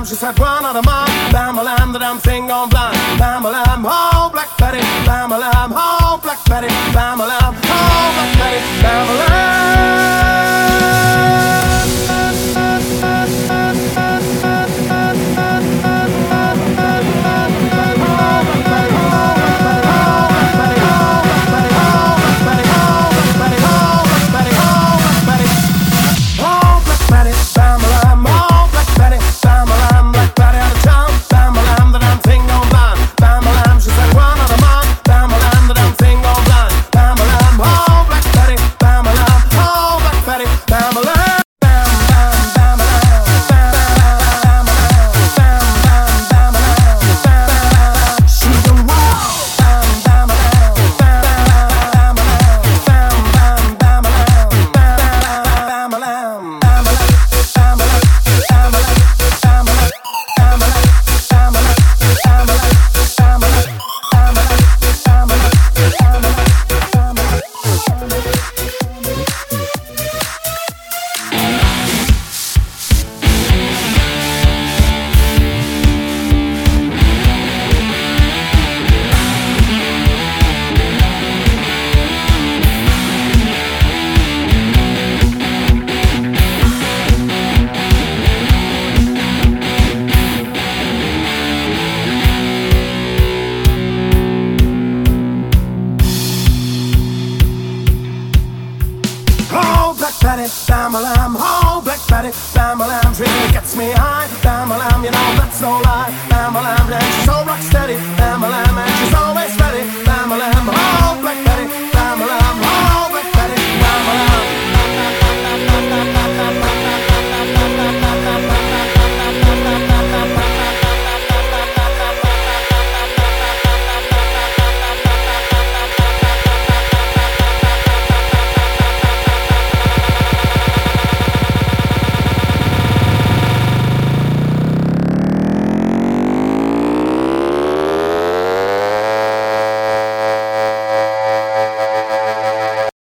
she said, one of the man. Bam-a-lam, the damn thing gone blind. Bam-a-lam, oh, Black Betty. Bam-a-lam, oh, Black Betty. Bam-a-lam, oh, Black Betty. Bam-a-lam. Betty, bam-a-lam, oh, Black Betty, bam-a-lam, really gets me high, bam-a-lam, you know that's no lie, bam-a-lam, and she's so rock steady.